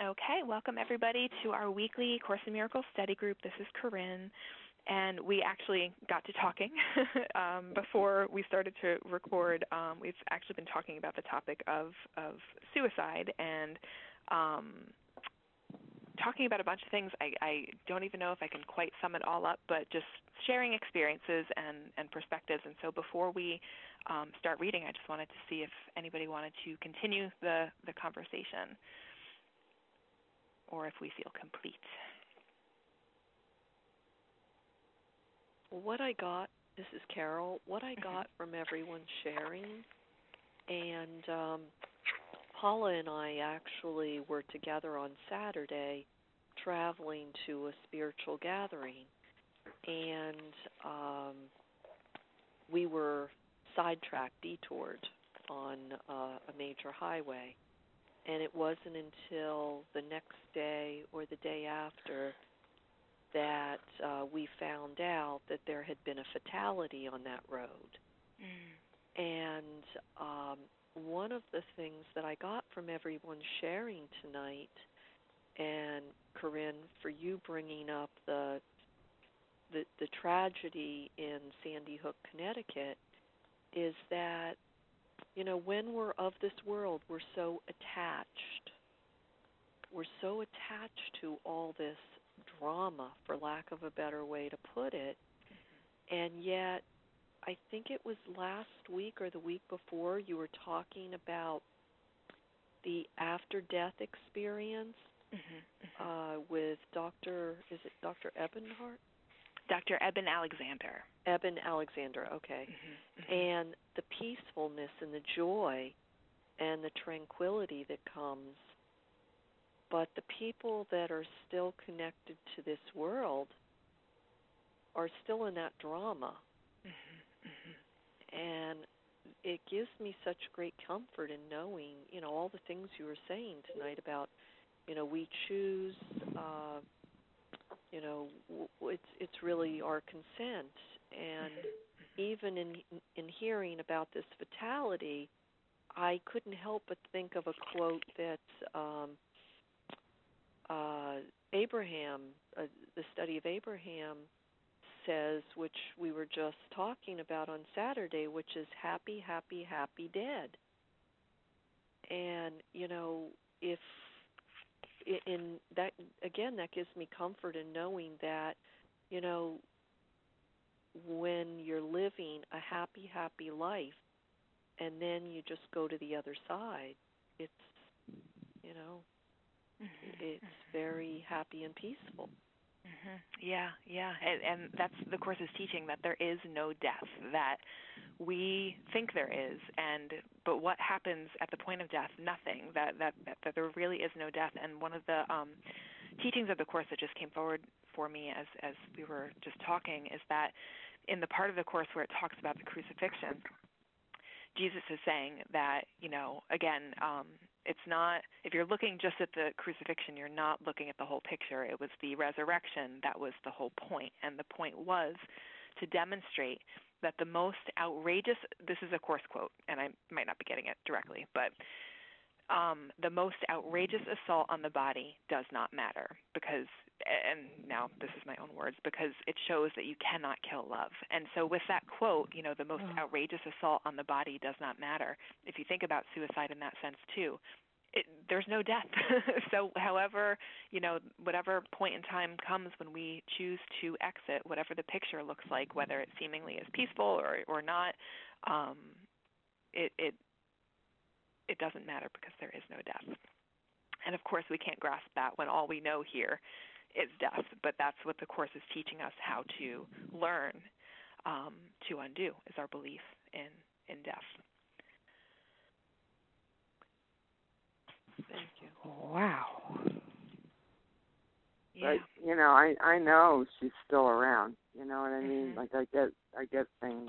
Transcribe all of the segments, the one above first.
Okay, welcome everybody to our weekly Course in Miracles study group. This is Corinne, and we actually got to talking before we started to record. We've actually been talking about the topic of suicide and talking about a bunch of things. I don't even know if I can quite sum it all up, but just sharing experiences and perspectives. And so before we start reading, I just wanted to see if anybody wanted to continue the conversation, or if we feel complete. Well, what I got, this is Carol, what I got from everyone sharing, and Paula and I actually were together on Saturday traveling to a spiritual gathering, and we were sidetracked, detoured on a major highway. And it wasn't until the next day or the day after that we found out that there had been a fatality on that road. And one of the things that I got from everyone sharing tonight, and Corinne, for you bringing up the tragedy in Sandy Hook, Connecticut, is that, you know, when we're of this world, we're so attached. We're so attached to all this drama, for lack of a better way to put it. And yet, I think it was last week or the week before, you were talking about the after-death experience with Dr. Ebenhart? Dr. Eben Alexander. Eben Alexander, okay. And the peacefulness and the joy and the tranquility that comes. But the people that are still connected to this world are still in that drama. And it gives me such great comfort in knowing, you know, all the things you were saying tonight about, you know, we choose, you know, it's really our consent. And even in hearing about this fatality, I couldn't help but think of a quote that Abraham, the study of Abraham, says, which we were just talking about on Saturday, which is happy, happy, happy dead. And, you know, if in that, again, that gives me comfort in knowing that, you know, when you're living a happy, happy life, and then you just go to the other side, it's, you know, it's very happy and peaceful. Yeah. And that's the Course's teaching, that there is no death, that we think there is, but what happens at the point of death? Nothing. That there really is no death. And one of the teachings of the Course that just came forward for me as we were just talking is that in the part of the Course where it talks about the crucifixion, Jesus is saying that, you know, again, it's not, if you're looking just at the crucifixion, you're not looking at the whole picture. It was the resurrection that was the whole point. And the point was to demonstrate that the most outrageous, this is a Course quote, and I might not be getting it directly, but the most outrageous assault on the body does not matter because, and now this is my own words, because it shows that you cannot kill love. And so with that quote, you know, the most outrageous assault on the body does not matter. If you think about suicide in that sense too, there's no death. So however, you know, whatever point in time comes when we choose to exit, whatever the picture looks like, whether it seemingly is peaceful or not, it doesn't matter because there is no death. And of course we can't grasp that when all we know here is death, but that's what the Course is teaching us how to learn to undo, is our belief in death. Thank you. Wow. Yeah. But, you know, I know she's still around. You know what I mean? Like, I get things.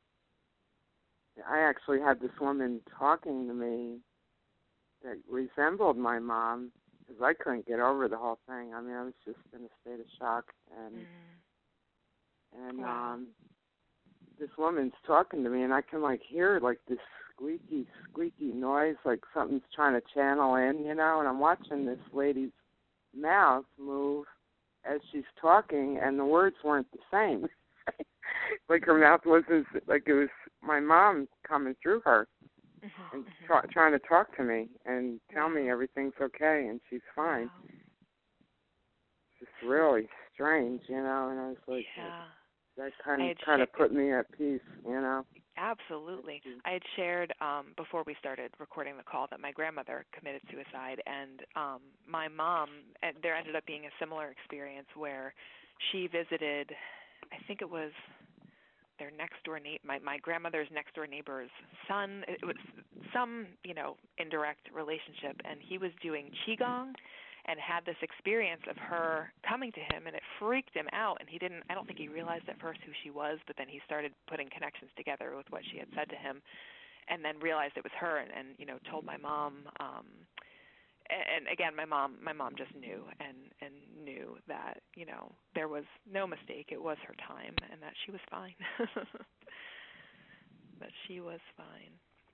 I actually had this woman talking to me that resembled my mom because I couldn't get over the whole thing. I mean, I was just in a state of shock. And Wow. this woman's talking to me, and I can like hear like this squeaky noise, like something's trying to channel in, and I'm watching this lady's mouth move as she's talking, and the words weren't the same. Like her mouth wasn't, like it was my mom coming through her and trying to talk to me and tell me everything's okay and she's fine. Wow. It's just really strange, and I was like, that kind of put me at peace, Absolutely. I had shared before we started recording the call that my grandmother committed suicide, and my mom, there ended up being a similar experience where she visited, I think it was their next door my grandmother's next door neighbor's son. It was some, indirect relationship, and he was doing qigong and had this experience of her coming to him, and it freaked him out, and I don't think he realized at first who she was, but then he started putting connections together with what she had said to him, and then realized it was her, and told my mom, and again, my mom just knew, and knew that, there was no mistake, it was her time, and that she was fine. That she was fine.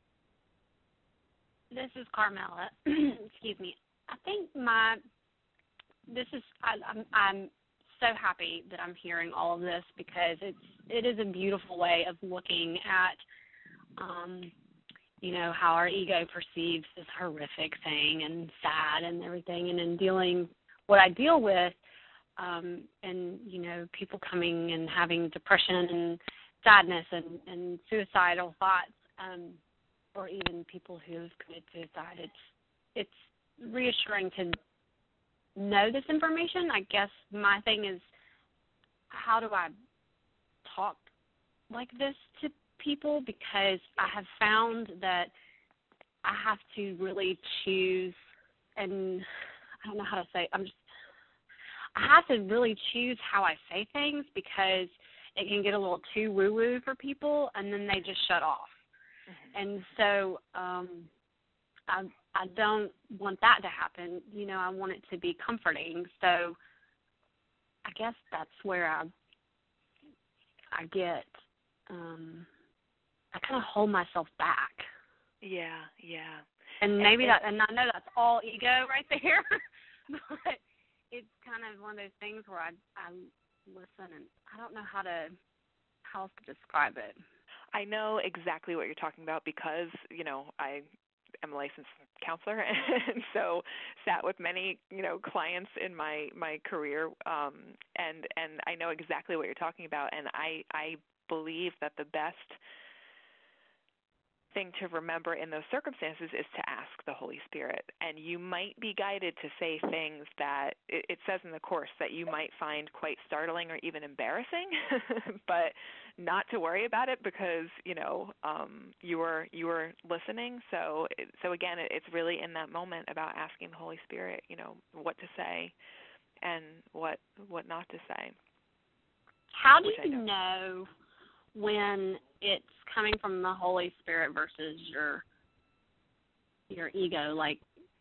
This is Carmela. Excuse me. I think I'm so happy that I'm hearing all of this, because it is a beautiful way of looking at, how our ego perceives this horrific thing and sad and everything, and in dealing what I deal with, and people coming and having depression and sadness and suicidal thoughts, or even people who have committed suicide. It's reassuring to know this information. I guess my thing is, how do I talk like this to people? Because I have found that I have to really choose, and I don't know how to say, I have to really choose how I say things, because it can get a little too woo-woo for people, and then they just shut off. And so I don't want that to happen. I want it to be comforting. So I guess that's where I get, I kind of hold myself back. Yeah. And maybe and I know that's all ego right there, but it's kind of one of those things where I listen, and I don't know how else to describe it. I know exactly what you're talking about, because, I am a licensed counselor, and so sat with many, clients in my career, and I know exactly what you're talking about, and I believe that the best thing to remember in those circumstances is to ask the Holy Spirit. And you might be guided to say things that it says in the Course that you might find quite startling or even embarrassing, but not to worry about it, because you were listening. So again, it's really in that moment about asking the Holy Spirit, what to say and what not to say. How do you know when it's coming from the Holy Spirit versus your ego? Like,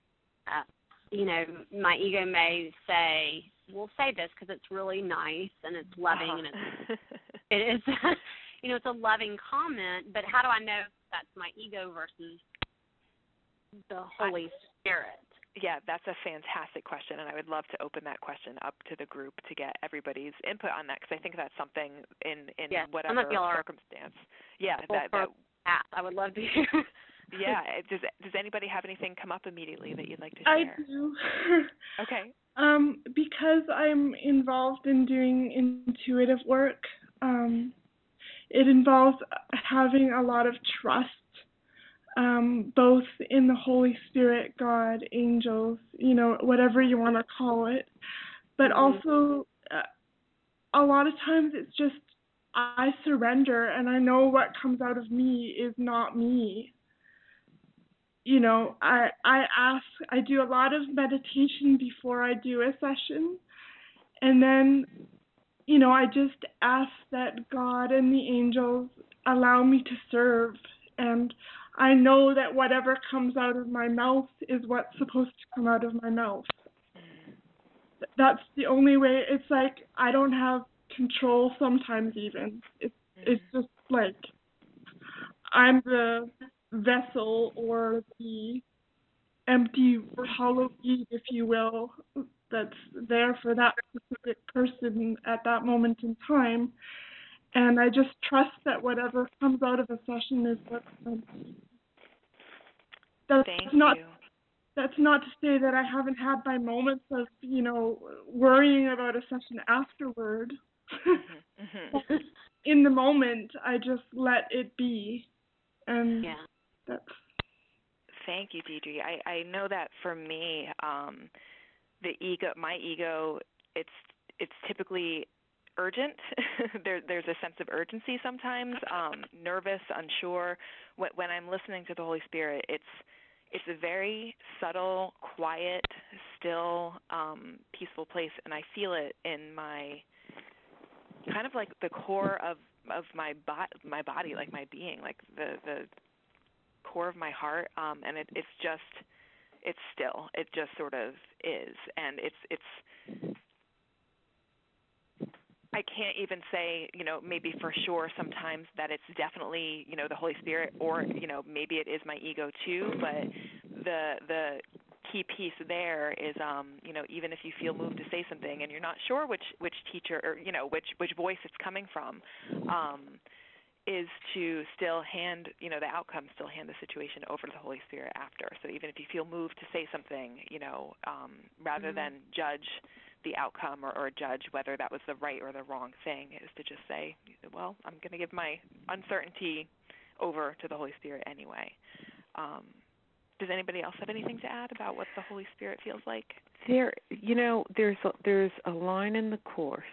my ego may say, we'll say this because it's really nice and it's loving, and it is, it's a loving comment, but how do I know if that's my ego versus the Holy Spirit? Yeah, that's a fantastic question, and I would love to open that question up to the group to get everybody's input on that, because I think that's something in whatever circumstance. Yeah, I would love to hear. Yeah, does anybody have anything come up immediately that you'd like to share? I do. Okay. Because I'm involved in doing intuitive work, it involves having a lot of trust, both in the Holy Spirit, God, angels, whatever you want to call it. But also, a lot of times it's just I surrender, and I know what comes out of me is not me. I do a lot of meditation before I do a session, and then, I just ask that God and the angels allow me to serve, and I know that whatever comes out of my mouth is what's supposed to come out of my mouth. That's the only way. It's like I don't have control sometimes even. It's just like I'm the vessel or the empty hollow bead, if you will, that's there for that specific person at that moment in time. And I just trust that whatever comes out of a session is what's meant to be. Thank you. That's not to say that I haven't had my moments of, worrying about a session afterward. Mm-hmm. In the moment, I just let it be. And that's... Thank you, Deidre. I know that for me, my ego, it's typically urgent. There's a sense of urgency sometimes, nervous, unsure. When I'm listening to the Holy Spirit, it's a very subtle, quiet, still, peaceful place, and I feel it in my kind of like the core of my body, like my being, like the core of my heart, and it's still. It just sort of is, and it's I can't even say, maybe for sure sometimes that it's definitely, the Holy Spirit, or, maybe it is my ego too, but the key piece there is, even if you feel moved to say something and you're not sure which teacher or, which voice it's coming from, is to still hand, the outcome, still hand the situation over to the Holy Spirit after. So even if you feel moved to say something, rather than judge the outcome or judge whether that was the right or the wrong thing, is to just say, well, I'm going to give my uncertainty over to the Holy Spirit anyway. Does anybody else have anything to add about what the Holy Spirit feels like? There's a line in the Course.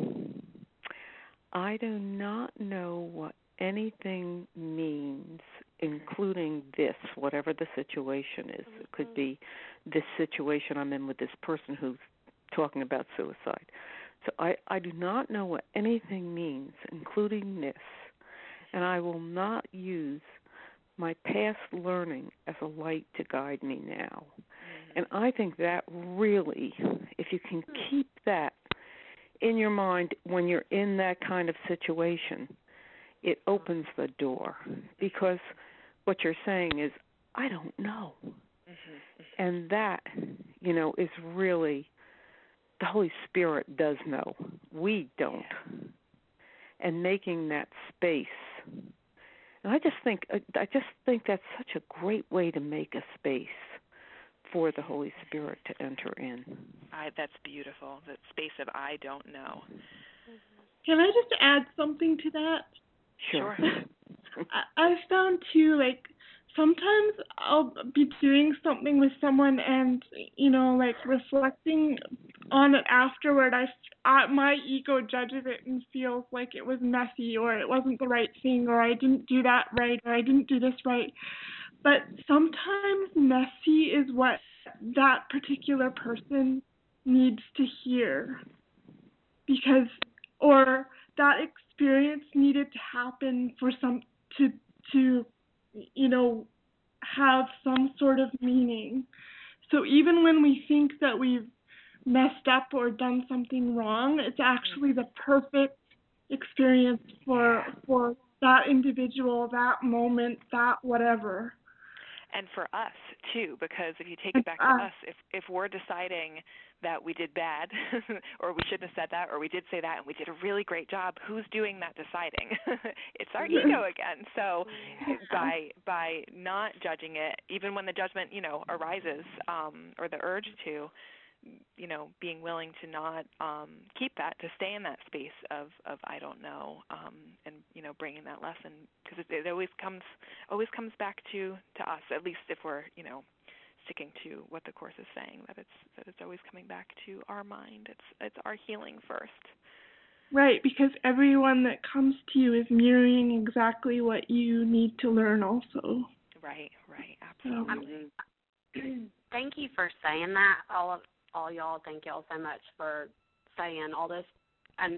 I do not know what anything means, including this, whatever the situation is. It could be this situation I'm in with this person who's talking about suicide. So I do not know what anything means, including this, and I will not use my past learning as a light to guide me now. And I think that really, if you can keep that in your mind when you're in that kind of situation, it opens the door, because what you're saying is, I don't know. And that, is really, the Holy Spirit does know. We don't. And making that space. And I just think that's such a great way to make a space for the Holy Spirit to enter in. That's beautiful. That space of I don't know. Can I just add something to that? Sure. I've found too, sometimes I'll be doing something with someone and, reflecting on it afterward, my ego judges it and feels like it was messy, or it wasn't the right thing, or I didn't do that right, or I didn't do this right. But sometimes messy is what that particular person needs to hear, or that experience needed to happen for to have some sort of meaning. So even when we think that we've messed up or done something wrong, it's actually the perfect experience for that individual, that moment, that whatever. And for us too, because if you take it back to us, if we're deciding that we did bad, or we shouldn't have said that, or we did say that and we did a really great job, who's doing that deciding? It's our ego again. So by not judging it, even when the judgment, arises, or the urge to, being willing to not keep that, to stay in that space of I don't know, and bringing that lesson, because it always comes back to us, at least if we're sticking to what the Course is saying, that it's always coming back to our mind. It's our healing first. Right, because everyone that comes to you is mirroring exactly what you need to learn also. Right, absolutely. Thank you for saying that, all y'all. Thank y'all so much for saying all this, and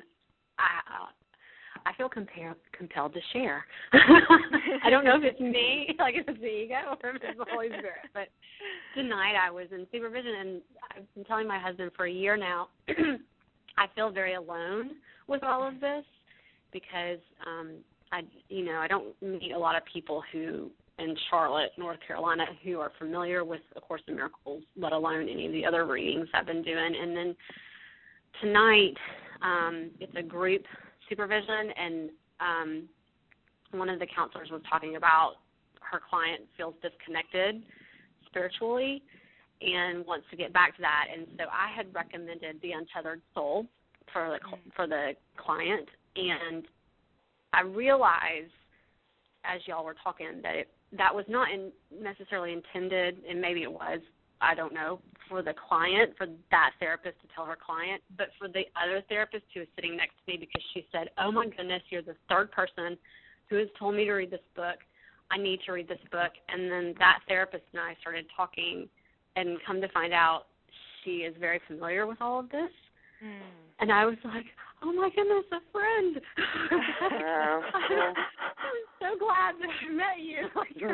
I feel compelled to share. I don't know if it's me, like if it's the ego, or if it's the Holy Spirit. But tonight I was in supervision, and I've been telling my husband for a year now, I feel very alone with all of this, because I don't meet a lot of people who in Charlotte, North Carolina, who are familiar with A Course in Miracles, let alone any of the other readings I've been doing. And then tonight, it's a group supervision, and one of the counselors was talking about her client feels disconnected spiritually and wants to get back to that. And so I had recommended The Untethered Soul for the client, and I realized as y'all were talking that that was not necessarily intended, and maybe it was, I don't know, for the client, for that therapist to tell her client, but for the other therapist who was sitting next to me, because she said, oh my goodness, you're the third person who has told me to read this book. I need to read this book. And then that therapist and I started talking, and come to find out she is very familiar with all of this. And I was like, oh my goodness, a friend. I'm so glad that I met you.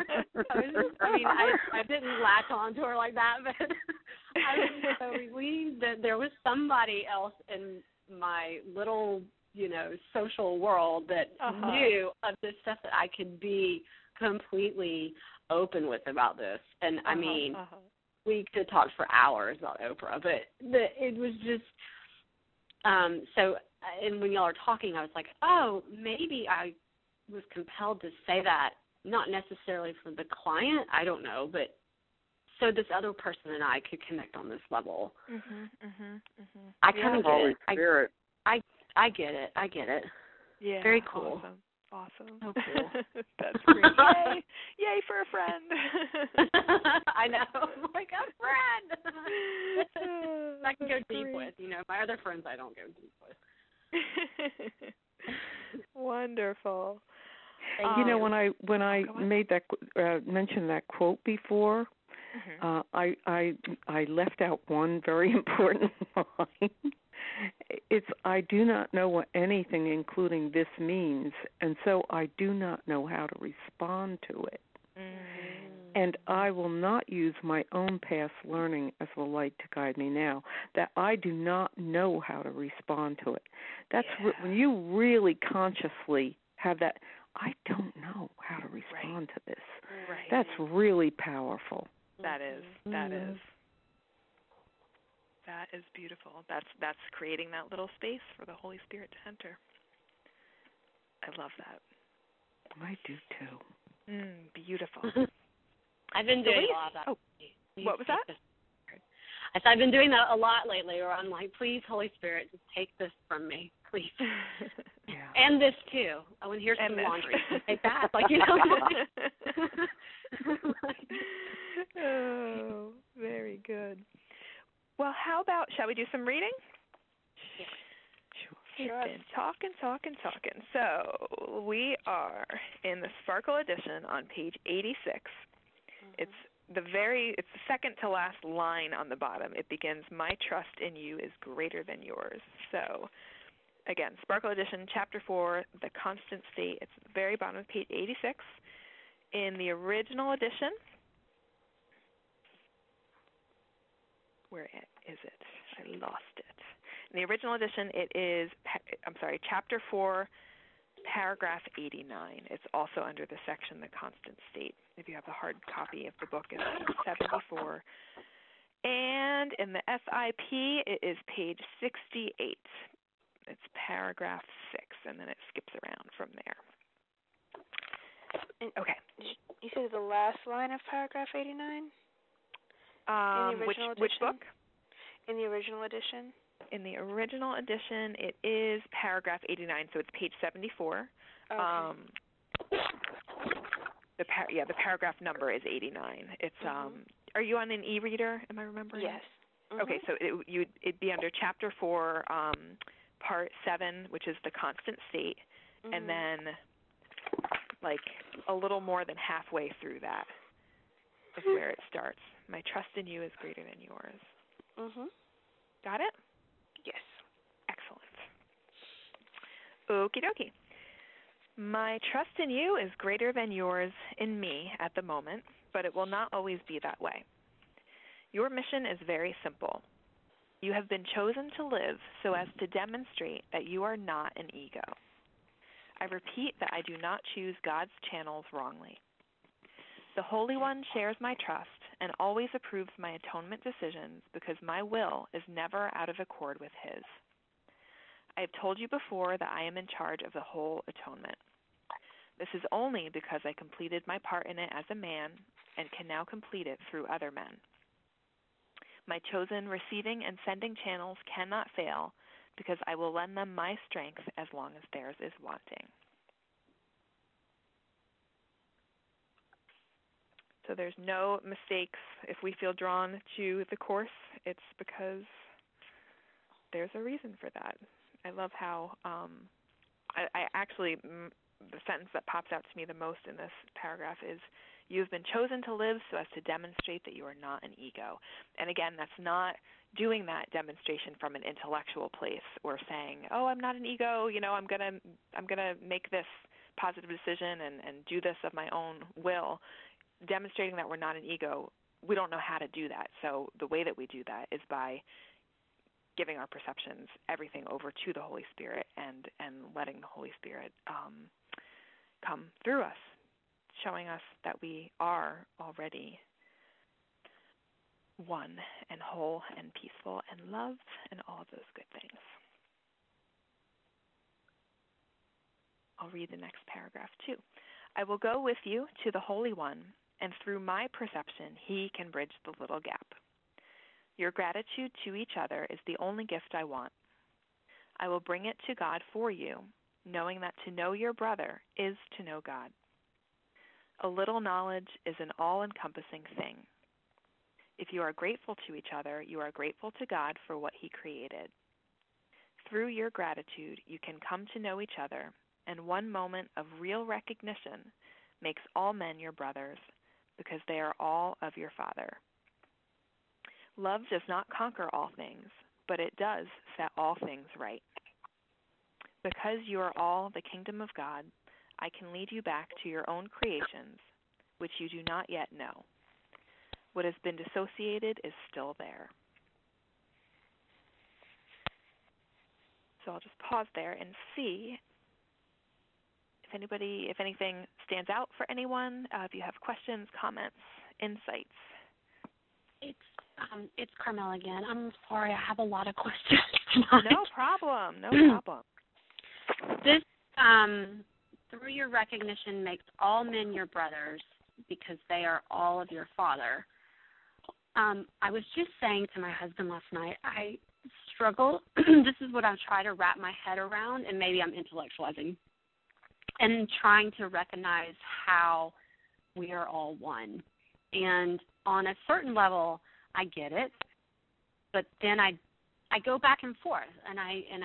I didn't latch on to her like that, but I was so relieved that there was somebody else in my little, social world that knew of this stuff that I could be completely open with about this. And we could talk for hours about Oprah, but it was just so. And when y'all are talking, I was like, oh, maybe I was compelled to say that, not necessarily for the client, I don't know, but so this other person and I could connect on this level. I kind of get it. I get it. I get it. Yeah. Very cool. Awesome. Oh, cool. That's great. Yay. Yay for a friend. I know. I'm like, a friend. I can go deep with. My other friends I don't go deep with. Wonderful. When I made that mentioned that quote before, I left out one very important line. It's, I do not know what anything, including this, means, and so I do not know how to respond to it. And I will not use my own past learning as a light to guide me now, that I do not know how to respond to it. That's when you really consciously have that, I don't know how to respond to this. Right. That's really powerful. That is. That is beautiful. That's creating that little space for the Holy Spirit to enter. I love that. I do too. Beautiful. I've been doing a lot of that. Oh, what was that? I said I've been doing that a lot lately, where I'm like, please, Holy Spirit, just take this from me, please. And this too. Oh, and here's some laundry. Take that, Oh, very good. Well, how about, shall we do some reading? Yeah. Sure. Been talking. So we are in the Sparkle edition on page 86. It's the second to last line on the bottom. It begins, my trust in you is greater than yours. So again, Sparkle edition, chapter 4, the constant state. It's at the very bottom of page 86. In the original edition, where is it? I lost it. In the original edition, it is, chapter 4, paragraph 89. It's also under the section, the constant state. If you have the hard copy of the book, it's page 74. And in the SIP, it is page 68. It's paragraph 6, and then it skips around from there. Okay. You said the last line of paragraph 89? In the original edition? Which book? In the original edition? In the original edition, it is paragraph 89, so it's page 74. Okay. The paragraph number is 89. It's Are you on an e-reader? Am I remembering? Yes. Okay, so it'd be under chapter 4, part 7, which is the constant state, and then like a little more than halfway through that is where it starts. My trust in you is greater than yours. Got it? Yes. Excellent. Okie dokie. My trust in you is greater than yours in me at the moment, but it will not always be that way. Your mission is very simple. You have been chosen to live so as to demonstrate that you are not an ego. I repeat that I do not choose God's channels wrongly. The Holy One shares my trust and always approves my atonement decisions because my will is never out of accord with His. I have told you before that I am in charge of the whole atonement. This is only because I completed my part in it as a man and can now complete it through other men. My chosen receiving and sending channels cannot fail because I will lend them my strength as long as theirs is wanting. So there's no mistakes. If we feel drawn to the Course, it's because there's a reason for that. I love how I actually, the sentence that pops out to me the most in this paragraph is, you have been chosen to live so as to demonstrate that you are not an ego. And again, that's not doing that demonstration from an intellectual place or saying, oh, I'm not an ego, I'm gonna make this positive decision and do this of my own will. Demonstrating that we're not an ego, we don't know how to do that. So the way that we do that is by giving our perceptions, everything over to the Holy Spirit and letting the Holy Spirit come through us, showing us that we are already one and whole and peaceful and loved and all of those good things. I'll read the next paragraph too. I will go with you to the Holy One, and through my perception, He can bridge the little gap. Your gratitude to each other is the only gift I want. I will bring it to God for you, knowing that to know your brother is to know God. A little knowledge is an all-encompassing thing. If you are grateful to each other, you are grateful to God for what He created. Through your gratitude, you can come to know each other, and one moment of real recognition makes all men your brothers, because they are all of your Father. Love does not conquer all things, but it does set all things right. Because you are all the kingdom of God, I can lead you back to your own creations, which you do not yet know. What has been dissociated is still there. So I'll just pause there and see if anything stands out for anyone, if you have questions, comments, insights. It's Carmel again. I'm sorry, I have a lot of questions. No problem. This, through your recognition, makes all men your brothers because they are all of your Father. I was just saying to my husband last night, I struggle. This is what I'm trying to wrap my head around, and maybe I'm intellectualizing, and trying to recognize how we are all one. And on a certain level, I get it, but then I go back and forth, and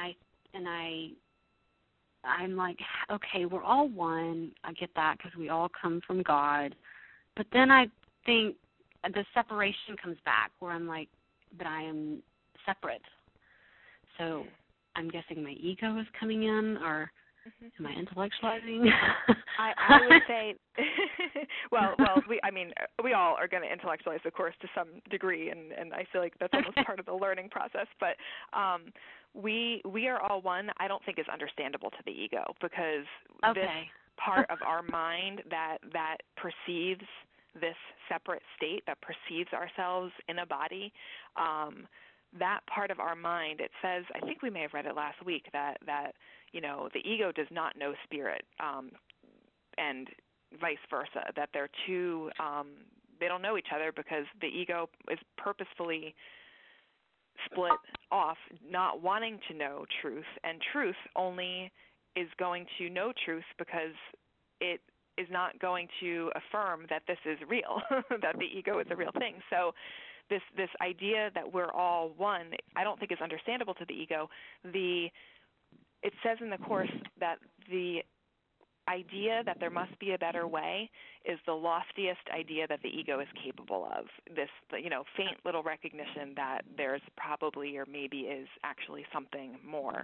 I'm like, okay, we're all one. I get that because we all come from God. But then I think the separation comes back where I'm like, but I am separate. So I'm guessing my ego is coming in, or am I intellectualizing? I would say, well, we all are going to intellectualize the Course to some degree, and I feel like that's almost part of the learning process. But we are all one, I don't think is understandable to the ego, because this part of our mind that perceives this separate state, that perceives ourselves in a body, that part of our mind, it says, I think we may have read it last week, that the ego does not know spirit, and vice versa, that they're two, they don't know each other because the ego is purposefully split off, not wanting to know truth, and truth only is going to know truth because it is not going to affirm that this is real, that the ego is a real thing. So this idea that we're all one, I don't think is understandable to the ego. It says in the Course that the idea that there must be a better way is the loftiest idea that the ego is capable of. This, faint little recognition that there's probably or maybe is actually something more.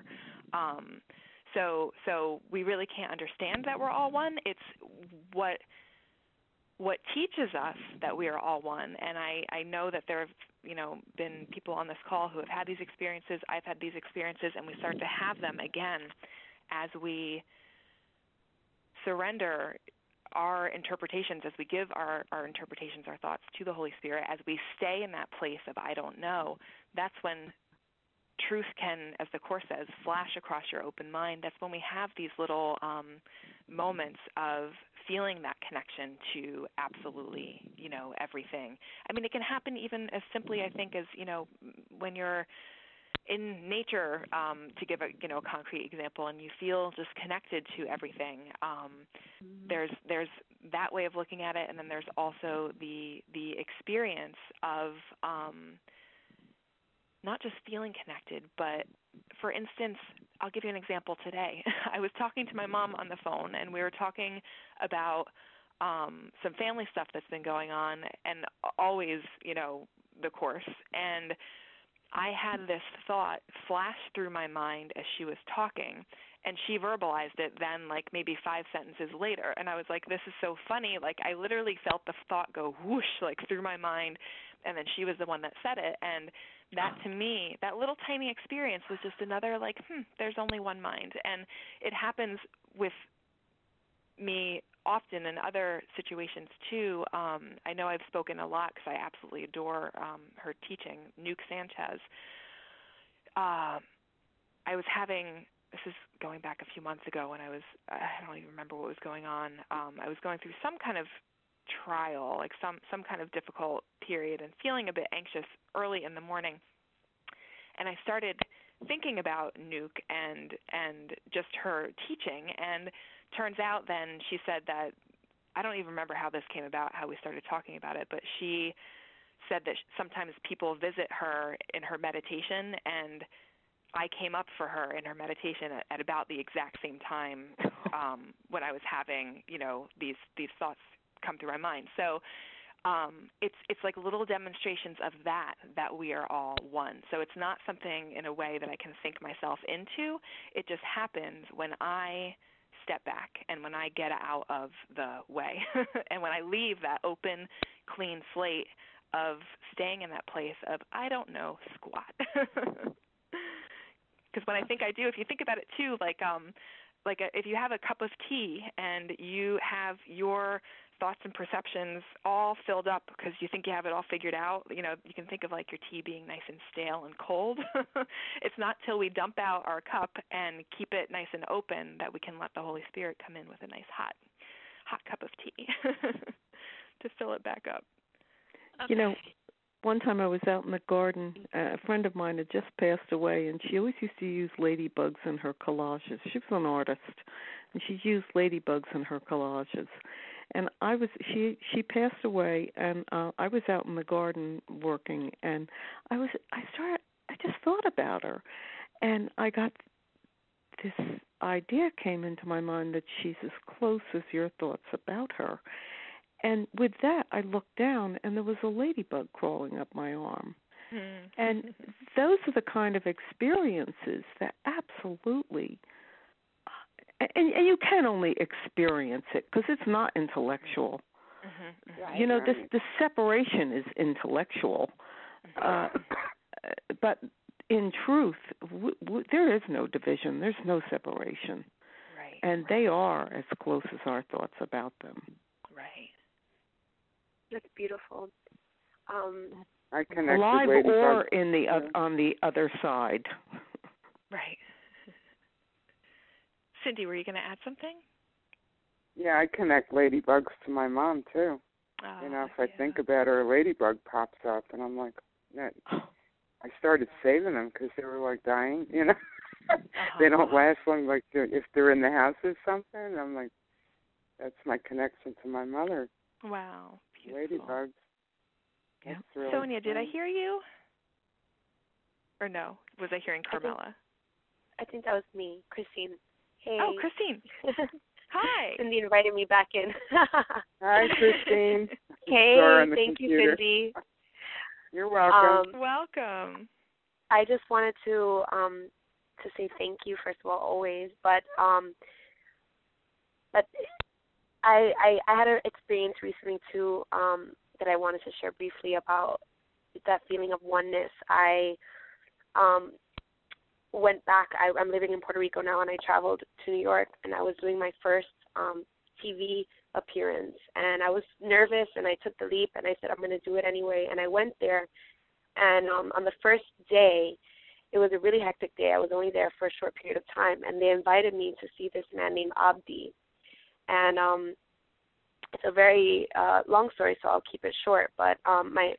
So we really can't understand that we're all one. It's what teaches us that we are all one. And I know that there have been people on this call who have had these experiences. I've had these experiences, and we start to have them again as we surrender our interpretations, as we give our interpretations, our thoughts to the Holy Spirit, as we stay in that place of I don't know, that's when truth can, as the Course says, flash across your open mind. That's when we have these little moments of feeling that connection to absolutely, everything. I mean, it can happen even as simply, I think, as, when you're in nature, to give a concrete example, and you feel just connected to everything. There's that way of looking at it, and then there's also the experience of not just feeling connected, but for instance, I'll give you an example today. I was talking to my mom on the phone, and we were talking about some family stuff that's been going on, and always, the Course. And I had this thought flash through my mind as she was talking, and she verbalized it then like maybe 5 sentences later. And I was like, this is so funny. Like, I literally felt the thought go whoosh, like through my mind, and then she was the one that said it. And that, to me, that little tiny experience was just another like, there's only one mind. And it happens with me often in other situations too. I know I've spoken a lot because I absolutely adore her teaching, Nuke Sanchez. I was having, this is going back a few months ago when I don't even remember what was going on. I was going through some kind of trial, like some kind of difficult period, and feeling a bit anxious early in the morning. And I started thinking about Nuke and just her teaching, and turns out then she said that, I don't even remember how this came about, how we started talking about it, but she said that sometimes people visit her in her meditation, and I came up for her in her meditation at about the exact same time when I was having, these thoughts come through my mind. So it's like little demonstrations of that we are all one. So it's not something in a way that I can think myself into. It just happens when I step back and when I get out of the way and when I leave that open, clean slate of staying in that place of I don't know squat. Because when I think I do, if you think about it too, if you have a cup of tea and you have your thoughts and perceptions all filled up because you think you have it all figured out, you can think of like your tea being nice and stale and cold. It's not till we dump out our cup and keep it nice and open that we can let the Holy Spirit come in with a nice hot cup of tea to fill it back up. Okay. One time I was out in the garden, a friend of mine had just passed away, and she always used to use ladybugs in her collages. She was an artist, and she used ladybugs in her collages. And she passed away, and I was out in the garden working, and I just thought about her, and I got this idea came into my mind that she's as close as your thoughts about her. And with that, I looked down, and there was a ladybug crawling up my arm. And those are the kind of experiences that absolutely, and you can only experience it because it's not intellectual. Right, the separation is intellectual. But in truth, there is no division. There's no separation. Right. And they are as close as our thoughts about them. Right. That's beautiful. I connect Alive with or on the other side. Right. Cindy, were you going to add something? Yeah, I connect ladybugs to my mom too. If I think about her, a ladybug pops up, and I'm like, I started saving them because they were like dying. They don't last long. Like if they're in the house or something, I'm like, that's my connection to my mother. Wow, beautiful. Ladybugs. Yeah. Really Sonia, did I hear you? Or no? Was I hearing Carmela? I think that was me, Christine. Hey. Oh, Christine. Hi. Cindy invited me back in. Hi, Christine. Hey, thank you, Cindy. You're welcome. Welcome. I just wanted to say thank you, first of all, always. But I had an experience recently too that I wanted to share briefly about that feeling of oneness. I went back. I'm living in Puerto Rico now, and I traveled to New York, and I was doing my first TV appearance, and I was nervous, and I took the leap, and I said, I'm going to do it anyway, and I went there, and on the first day, it was a really hectic day. I was only there for a short period of time, and they invited me to see this man named Abdi, and it's a very long story, so I'll keep it short, but my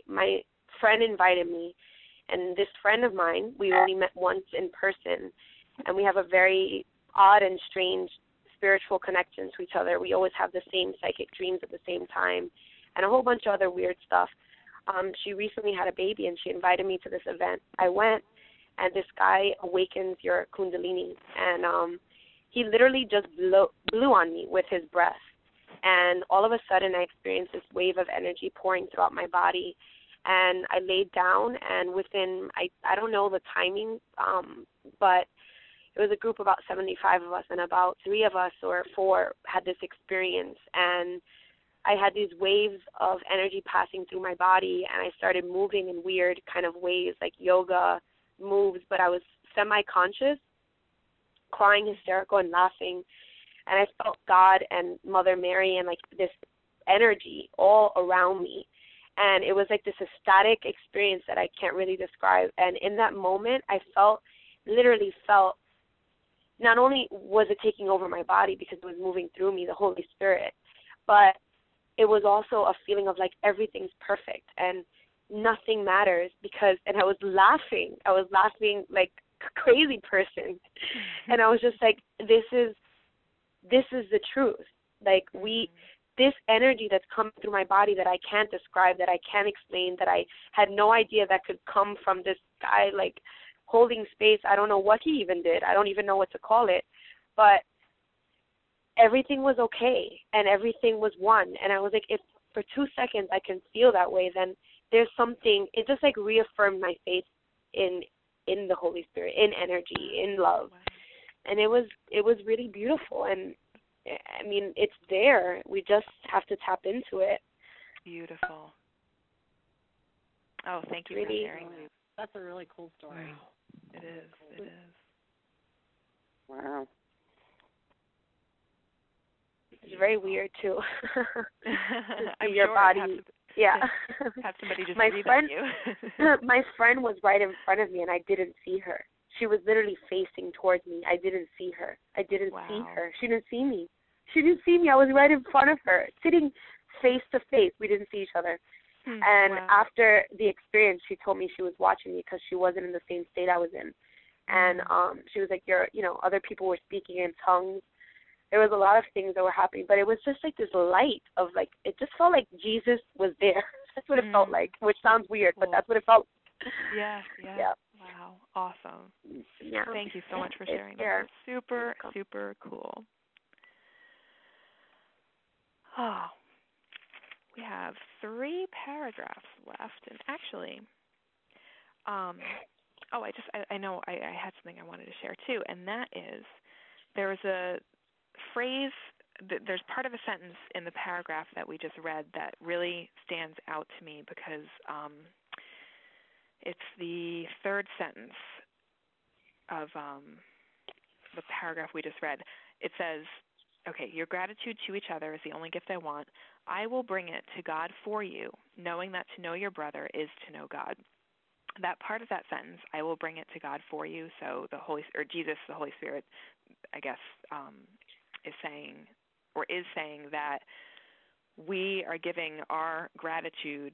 friend invited me, and this friend of mine, we only met once in person, and we have a very odd and strange spiritual connection to each other. We always have the same psychic dreams at the same time and a whole bunch of other weird stuff. She recently had a baby, and she invited me to this event. I went, and this guy awakens your kundalini, and he literally just blew on me with his breath. And all of a sudden, I experienced this wave of energy pouring throughout my body, and I laid down, and within, I don't know the timing, but it was a group of about 75 of us, and about 3 of us or 4 had this experience, and I had these waves of energy passing through my body, and I started moving in weird kind of ways, like yoga moves, but I was semi-conscious, crying, hysterical, and laughing, and I felt God and Mother Mary and, like, this energy all around me, and it was like this ecstatic experience that I can't really describe, and in that moment, I literally felt, not only was it taking over my body because it was moving through me, the Holy Spirit, but it was also a feeling of like everything's perfect and nothing matters and I was laughing like a crazy person. And I was just like, this is the truth. Like this energy that's come through my body that I can't describe, that I can't explain, that I had no idea that could come from this guy, like, holding space. I don't know what he even did. I don't even know what to call it. But everything was okay, and everything was one. And I was like, if for 2 seconds I can feel that way, then there's something. It just, like, reaffirmed my faith in the Holy Spirit, in energy, in love. And it was really beautiful. And, I mean, it's there. We just have to tap into it. Beautiful. Oh, thank you for sharing that. That's a really cool story. Wow. It is. It is. Wow. It's very weird too. I'm your sure body. Have somebody just breathe on you. My friend was right in front of me, and I didn't see her. She was literally facing towards me. I didn't see her. I didn't see her. She didn't see me. She didn't see me. I was right in front of her, sitting face to face. We didn't see each other. And after the experience, she told me she was watching me because she wasn't in the same state I was in. And she was like, other people were speaking in tongues. There was a lot of things that were happening, but it was just like this light of, like, it just felt like Jesus was there. That's what it felt like, which sounds weird, but that's what it felt like. Yeah. Wow. Awesome. Yeah. Thank you so much for sharing that. Super, super cool. Oh. We have 3 paragraphs left, and actually, I know I had something I wanted to share too, and that is there's a phrase, there's part of a sentence in the paragraph that we just read that really stands out to me because it's the 3rd sentence of the paragraph we just read. It says, okay, your gratitude to each other is the only gift I want. I will bring it to God for you, knowing that to know your brother is to know God. That part of that sentence, I will bring it to God for you, so Jesus, the Holy Spirit, I guess, is saying that we are giving our gratitude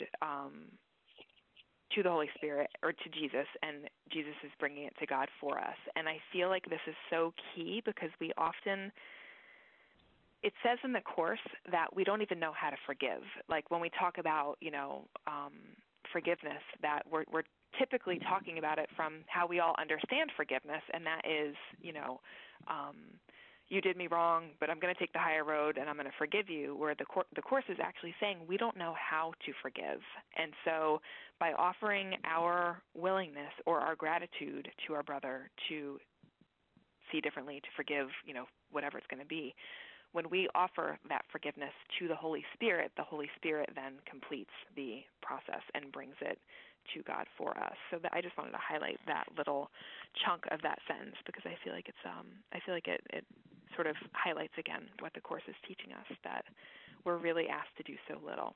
to the Holy Spirit or to Jesus, and Jesus is bringing it to God for us. And I feel like this is so key because we often, it says in the Course that we don't even know how to forgive. Like when we talk about, forgiveness, that we're typically talking about it from how we all understand forgiveness, and that is, you did me wrong, but I'm going to take the higher road and I'm going to forgive you, where the Course is actually saying we don't know how to forgive. And so by offering our willingness or our gratitude to our brother to see differently, to forgive, whatever it's going to be, when we offer that forgiveness to the Holy Spirit then completes the process and brings it to God for us. So I just wanted to highlight that little chunk of that sentence because I feel like it's it sort of highlights again what the Course is teaching us, that we're really asked to do so little.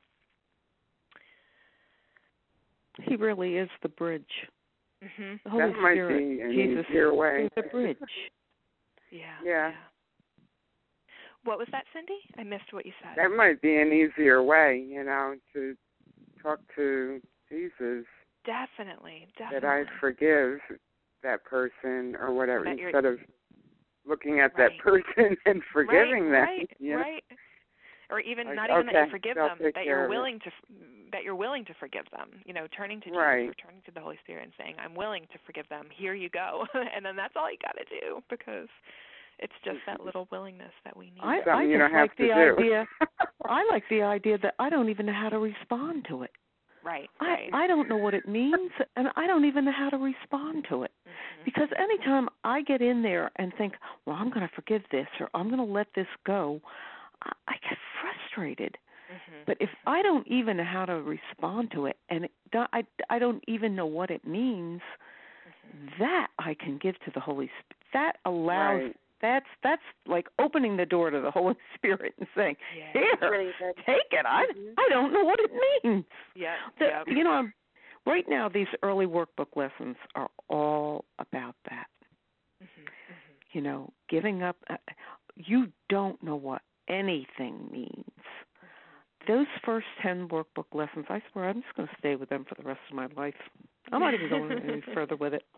He really is the bridge. Mm-hmm. The Holy that might Spirit, be an Jesus, easier way. is the bridge. Yeah. What was that, Cindy? I missed what you said. That might be an easier way, to talk to Jesus. Definitely. That I forgive that person or whatever, instead of looking at that person and forgiving them. Right. Or even like, not even okay, that you forgive them, that you're willing to forgive them. Turning to Jesus or turning to the Holy Spirit and saying, "I'm willing to forgive them. Here you go." And then that's all you got to do, because it's just that little willingness that we need. I just like the idea. I like the idea that I don't even know how to respond to it. Right. I don't know what it means, and I don't even know how to respond to it. Mm-hmm. Because anytime I get in there and think, well, I'm going to forgive this or I'm going to let this go, I get frustrated. Mm-hmm. But if I don't even know how to respond to it, and I don't even know what it means, that I can give to the Holy Spirit. That allows, that's like opening the door to the Holy Spirit and saying, here, really take it. I don't know what it means. Yeah. Right now these early workbook lessons are all about that. Mm-hmm. Giving up. You don't know what anything means. Those first 10 workbook lessons, I swear I'm just going to stay with them for the rest of my life. I'm not even going any further with it.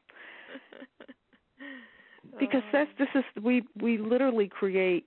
Because we literally create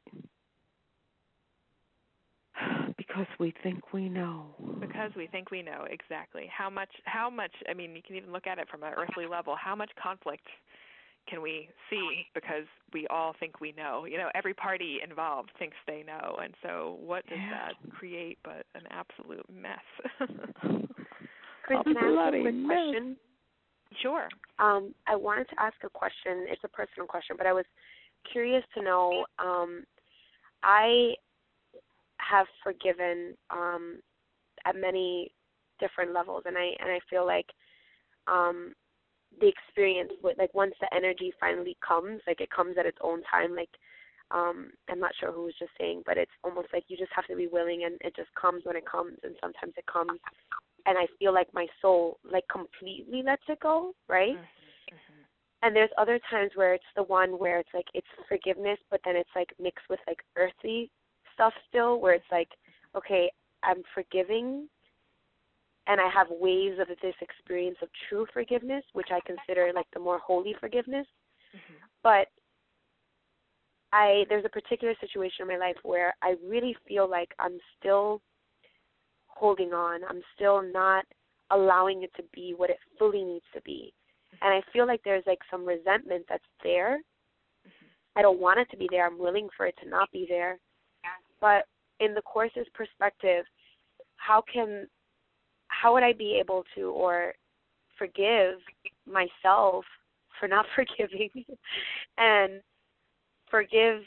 because we think we know. Because we think we know, exactly. How much, I mean, you can even look at it from an earthly level. How much conflict can we see because we all think we know? Every party involved thinks they know. And so what does that create but an absolute mess? Chris, can I ask a quick question? Sure. I wanted to ask a question. It's a personal question, but I was curious to know, I have forgiven at many different levels, and I feel like the experience with, like, once the energy finally comes, like it comes at its own time, like I'm not sure who was just saying, but it's almost like you just have to be willing, and it just comes when it comes, and sometimes it comes and I feel like my soul like completely lets it go, right? Mm-hmm. And there's other times where it's the one where it's like it's forgiveness, but then it's like mixed with like earthly stuff still, where it's like, okay, I'm forgiving, and I have waves of this experience of true forgiveness, which I consider like the more holy forgiveness. Mm-hmm. But there's a particular situation in my life where I really feel like I'm still holding on. I'm still not allowing it to be what it fully needs to be. And I feel like there's like some resentment that's there. I don't want it to be there. I'm willing for it to not be there. But in the Course's perspective, how would I be able to or forgive myself for not forgiving and forgive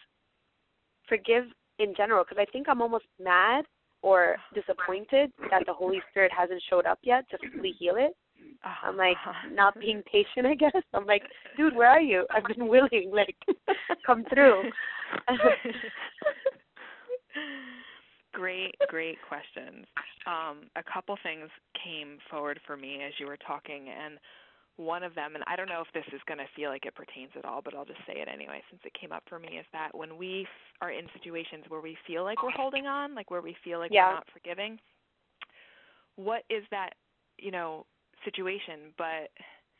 in general? Because I think I'm almost mad or disappointed that the Holy Spirit hasn't showed up yet to fully heal it. I'm like not being patient, I guess. I'm like, dude, where are you? I've been willing, like, come through. Great questions. A couple things came forward for me as you were talking, and one of them, and I don't know if this is going to feel like it pertains at all, but I'll just say it anyway since it came up for me, is that when we are in situations where we feel like we're holding on, like where we feel like we're not forgiving, what is that, situation but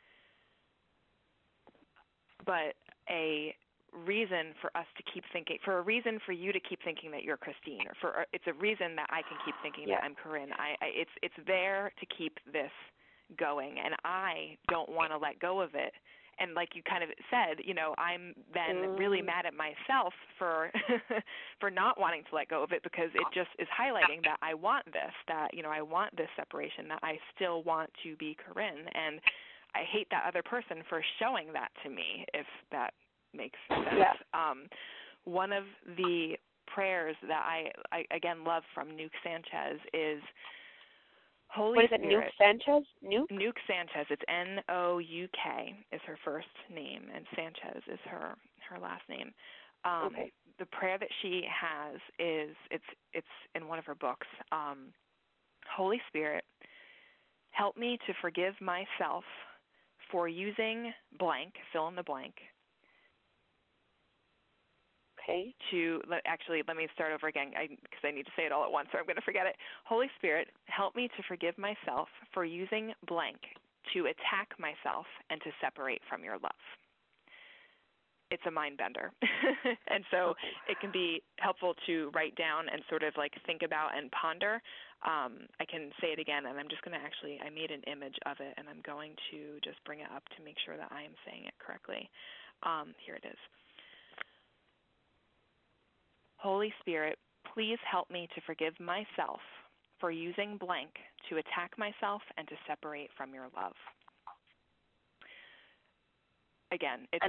a reason for us to keep thinking, for a reason for you to keep thinking that you're Christine, or it's a reason that I can keep thinking that I'm Corinne. It's there to keep this going, and I don't want to let go of it. And like you kind of said, I'm then really mad at myself for for not wanting to let go of it, because it just is highlighting that I want this, that, I want this separation, that I still want to be Corinne. And I hate that other person for showing that to me, if that makes sense. Yeah. One of the prayers that I again love from Nuke Sanchez is, Holy Spirit. What is it, Nuke Sanchez? Nuke Sanchez. It's Nouk is her first name, and Sanchez is her last name. Okay. The prayer that she has is it's in one of her books. Holy Spirit, help me to forgive myself for using blank, fill in the blank. Okay. Let me start over again because I need to say it all at once or I'm going to forget it. Holy Spirit, help me to forgive myself for using blank to attack myself and to separate from your love. It's a mind bender. And so it can be helpful to write down and sort of like think about and ponder. I can say it again, and I'm just going to I made an image of it, and I'm going to just bring it up to make sure that I am saying it correctly. Here it is. Holy Spirit, please help me to forgive myself for using blank to attack myself and to separate from your love. Again, it's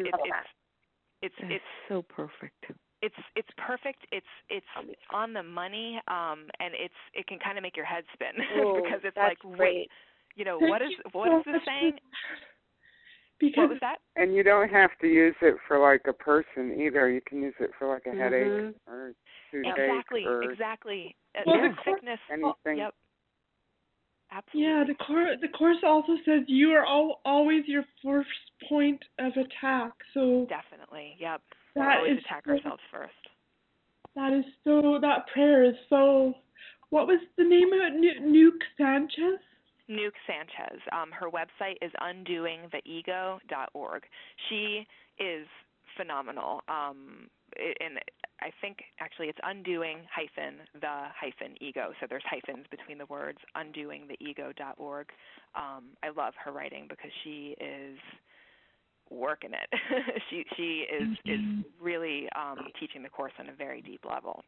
so perfect. It's perfect. It's on the money, and it can kind of make your head spin because it's like, great. What is this saying? Because, what was that? And you don't have to use it for like a person either. You can use it for like a headache or toothache or exactly. Sickness. Anything. Yep. Absolutely. Yeah, the course also says you are always your first point of attack. So definitely, yep. We always attack ourselves first. That prayer is so. What was the name of it? Nuke Sanchez. Nuke Sanchez. Her website is undoingtheego.org. She is phenomenal. And I think actually it's undoing-the-ego. So there's hyphens between the words, undoingtheego.org. I love her writing because she is working it. she is really teaching the Course on a very deep level.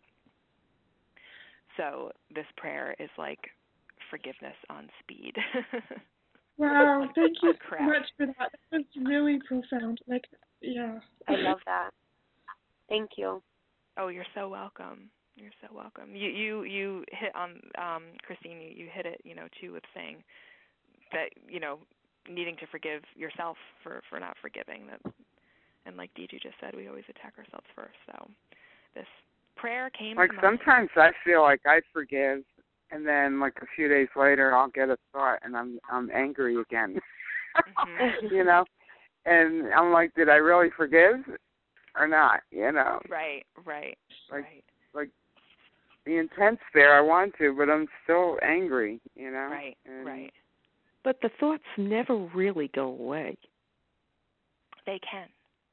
So this prayer is like forgiveness on speed. Wow, thank you so much for that. That was really profound. Yeah. I love that. Thank you. Oh, you're so welcome. You're so welcome. You hit on Christine. You hit it, too, with saying that needing to forgive yourself for not forgiving. That, and like Deidre just said, we always attack ourselves first. So this prayer came. Like sometimes I feel like I forgive, and then like a few days later I'll get a thought, and I'm angry again. And I'm like, did I really forgive? Or not, Right. Like the intent's there, I want to, but I'm still angry, Right. But the thoughts never really go away. They can.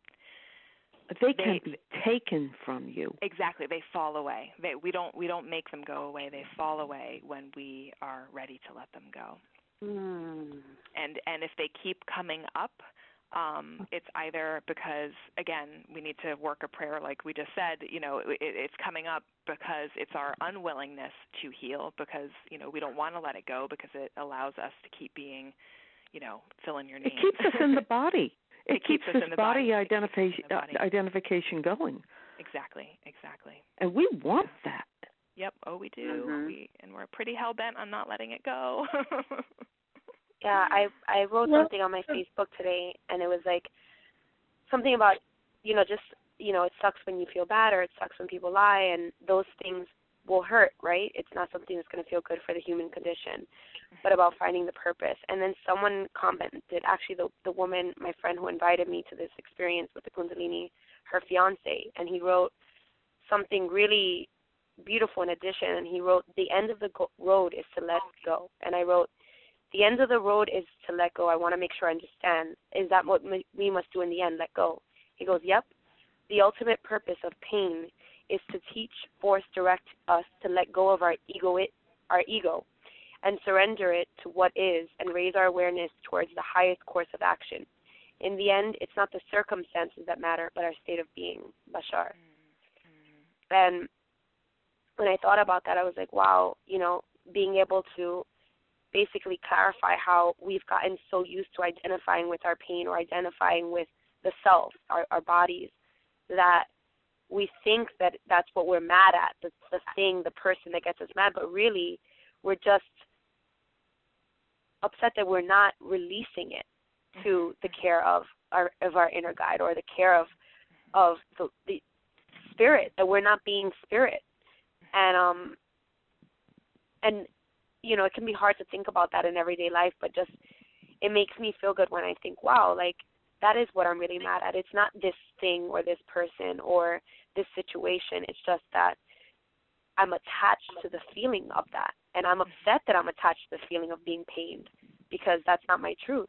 They can be taken from you. Exactly. They fall away. We don't make them go away. They fall away when we are ready to let them go. And if they keep coming up, it's either because, again, we need to work a prayer like we just said, it's coming up because it's our unwillingness to heal, because, we don't want to let it go because it allows us to keep being, fill in your name. It keeps us in the body. It keeps us this in the body identification going. Exactly. And we want that. Yep. Oh, we do. We're pretty hell-bent on not letting it go. Yeah, I wrote something on my Facebook today, and it was like something about, it sucks when you feel bad, or it sucks when people lie, and those things will hurt, right? It's not something that's going to feel good for the human condition, but about finding the purpose. And then someone commented, actually the woman, my friend who invited me to this experience with the Kundalini, her fiance, and he wrote something really beautiful in addition, and he wrote, the end of the road is to let go. And I wrote, the end of the road is to let go. I want to make sure I understand. Is that what we must do in the end, let go? He goes, yep. The ultimate purpose of pain is to teach, force, direct us to let go of our ego, and surrender it to what is, and raise our awareness towards the highest course of action. In the end, it's not the circumstances that matter, but our state of being, Bashar. And when I thought about that, I was like, wow, being able to basically clarify how we've gotten so used to identifying with our pain or identifying with the self, our bodies, that we think that that's what we're mad at, the thing, the person that gets us mad, but really we're just upset that we're not releasing it to the care of our inner guide, or the care of the spirit, that we're not being spirit. And you know, it can be hard to think about that in everyday life, but just it makes me feel good when I think, wow, like that is what I'm really mad at. It's not this thing or this person or this situation. It's just that I'm attached to the feeling of that. And I'm upset that I'm attached to the feeling of being pained because that's not my truth.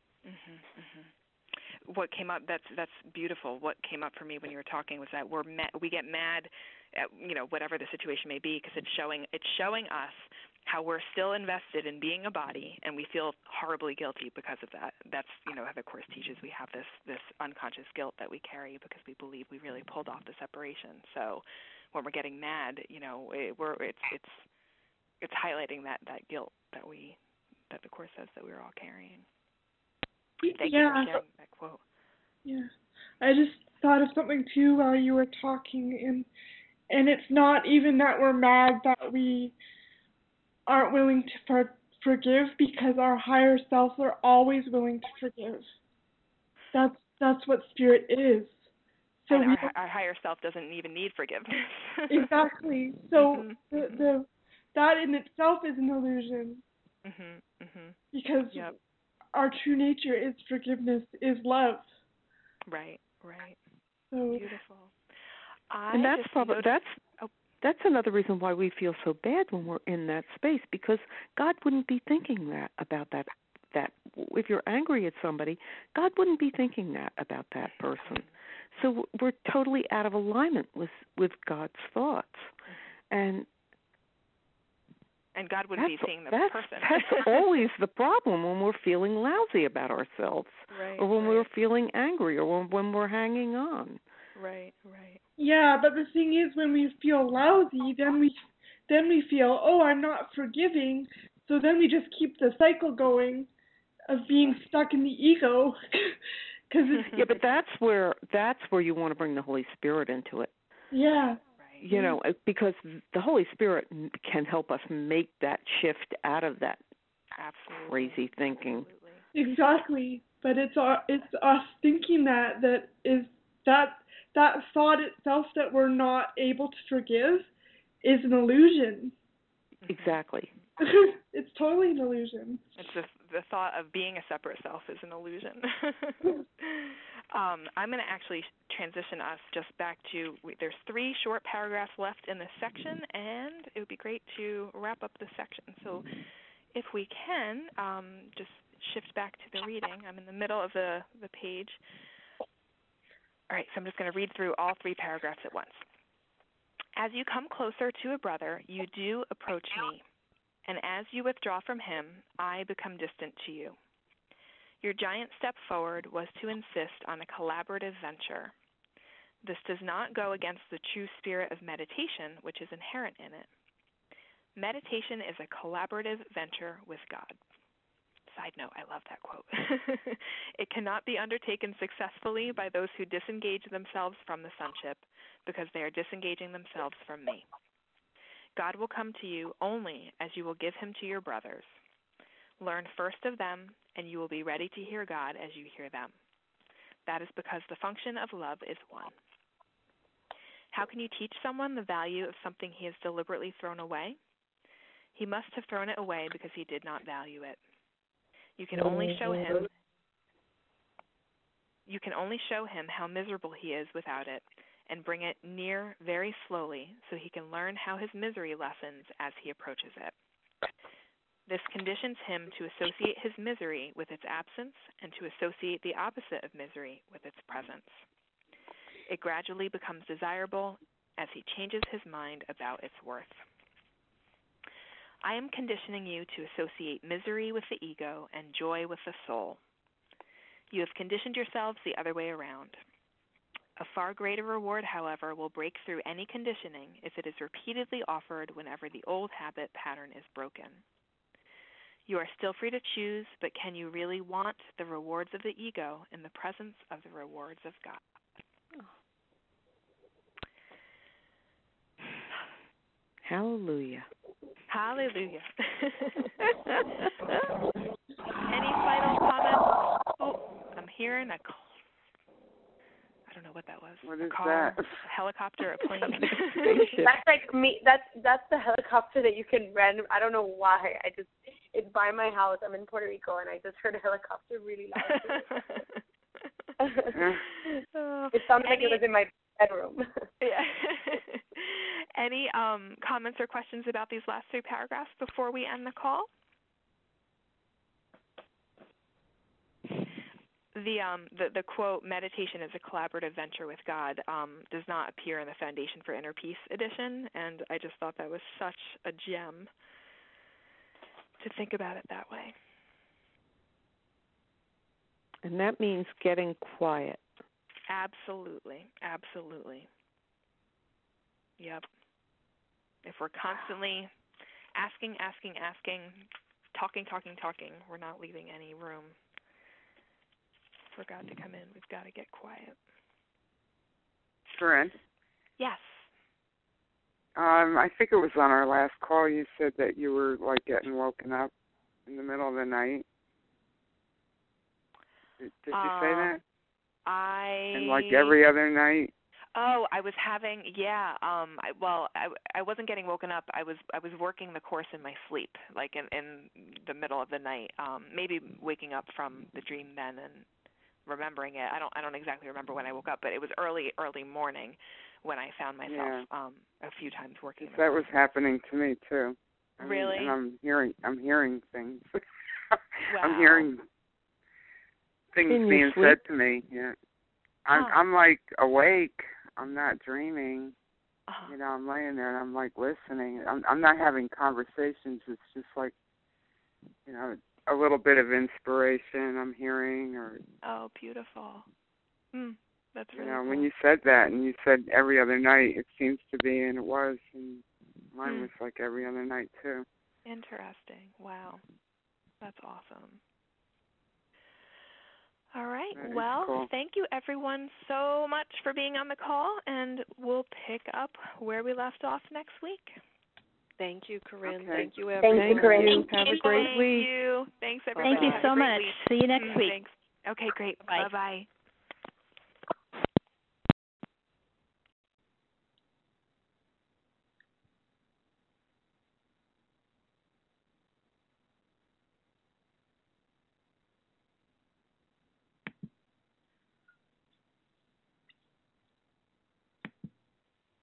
What came up, that's beautiful. What came up for me when you were talking was that we get mad at, you know, whatever the situation may be, because it's showing us how we're still invested in being a body, and we feel horribly guilty because of that. That's, you know, how the Course teaches we have this unconscious guilt that we carry because we believe we really pulled off the separation. So when we're getting mad, you know, it's highlighting that guilt that the Course says that we're all carrying. Thank you for sharing that quote. Yeah. I just thought of something too while you were talking, and it's not even that we're mad that we aren't willing to forgive, because our higher selves are always willing to forgive. That's what spirit is. So and our higher self doesn't even need forgiveness. Exactly. So the that in itself is an illusion. Because our true nature is forgiveness, is love. Right. So beautiful. And that's another reason why we feel so bad when we're in that space, because God wouldn't be thinking that about that if you're angry at somebody, God wouldn't be thinking that about that person. So we're totally out of alignment with God's thoughts. And God wouldn't be seeing the person. That's always the problem when we're feeling lousy about ourselves, or when we're feeling angry, or when we're hanging on. Right. Yeah, but the thing is, when we feel lousy, then we feel, oh, I'm not forgiving. So then we just keep the cycle going of being stuck in the ego. But that's where you want to bring the Holy Spirit into it. Yeah. You know, because the Holy Spirit can help us make that shift out of that crazy thinking. Exactly, but it's us thinking that thought itself that we're not able to forgive is an illusion. Exactly. It's totally an illusion. It's the thought of being a separate self is an illusion. I'm going to actually transition us just back to, there's 3 short paragraphs left in this section, and it would be great to wrap up this section. So if we can, just shift back to the reading. I'm in the middle of the page. All right, so I'm just going to read through all 3 paragraphs at once. As you come closer to a brother, you do approach me, and as you withdraw from him, I become distant to you. Your giant step forward was to insist on a collaborative venture. This does not go against the true spirit of meditation, which is inherent in it. Meditation is a collaborative venture with God. Side note, I love that quote. It cannot be undertaken successfully by those who disengage themselves from the sonship, because they are disengaging themselves from me. God will come to you only as you will give him to your brothers. Learn first of them, and you will be ready to hear God as you hear them. That is because the function of love is one. How can you teach someone the value of something he has deliberately thrown away? He must have thrown it away because he did not value it. You can only show him how miserable he is without it, and bring it near very slowly so he can learn how his misery lessens as he approaches it. This conditions him to associate his misery with its absence and to associate the opposite of misery with its presence. It gradually becomes desirable as he changes his mind about its worth. I am conditioning you to associate misery with the ego and joy with the soul. You have conditioned yourselves the other way around. A far greater reward, however, will break through any conditioning if it is repeatedly offered whenever the old habit pattern is broken. You are still free to choose, but can you really want the rewards of the ego in the presence of the rewards of God? Hallelujah. Hallelujah. Any final comments? Oh, I'm hearing I don't know know what that was. What a is car, that? A helicopter, a plane. That's like me. That's the helicopter that you can rent. I don't know why. It's by my house. I'm in Puerto Rico, and I just heard a helicopter really loud. It sounded like it was in my bedroom. Yeah. Any comments or questions about these last 3 paragraphs before we end the call? The quote, meditation is a collaborative venture with God, does not appear in the Foundation for Inner Peace edition, and I just thought that was such a gem to think about it that way. And that means getting quiet. Absolutely. Absolutely. Yep. If we're constantly asking, talking, we're not leaving any room for God to come in. We've got to get quiet. Corinne? Yes. I think it was on our last call you said that you were, like, getting woken up in the middle of the night. Did you say that? And, like, every other night? Oh, I was having, yeah. I wasn't getting woken up. I was working the course in my sleep, like in the middle of the night. Maybe waking up from the dream then and remembering it. I don't exactly remember when I woke up, but it was early morning when I found myself a few times working. That was happening to me too. Really? And I'm hearing things. Wow. I'm hearing things being said to me. Yeah. I'm like awake. I'm not dreaming. You know, I'm laying there and I'm like listening. I'm not having conversations. It's just like, you know, a little bit of inspiration I'm hearing, or. Oh, beautiful. That's really You know, cool. when you said that, and you said every other night, it seems to be, and it was, and mine was like every other night too. Interesting. Wow. That's awesome. All right. Well, cool. Thank you everyone so much for being on the call, and we'll pick up where we left off next week. Thank you, Corinne. Okay. Thank you, everyone. Thank you, Corinne. Have a great week. Thank you. Thanks, everybody. Thank you so much. See you next week. Thanks. Okay, great. Bye. Bye-bye.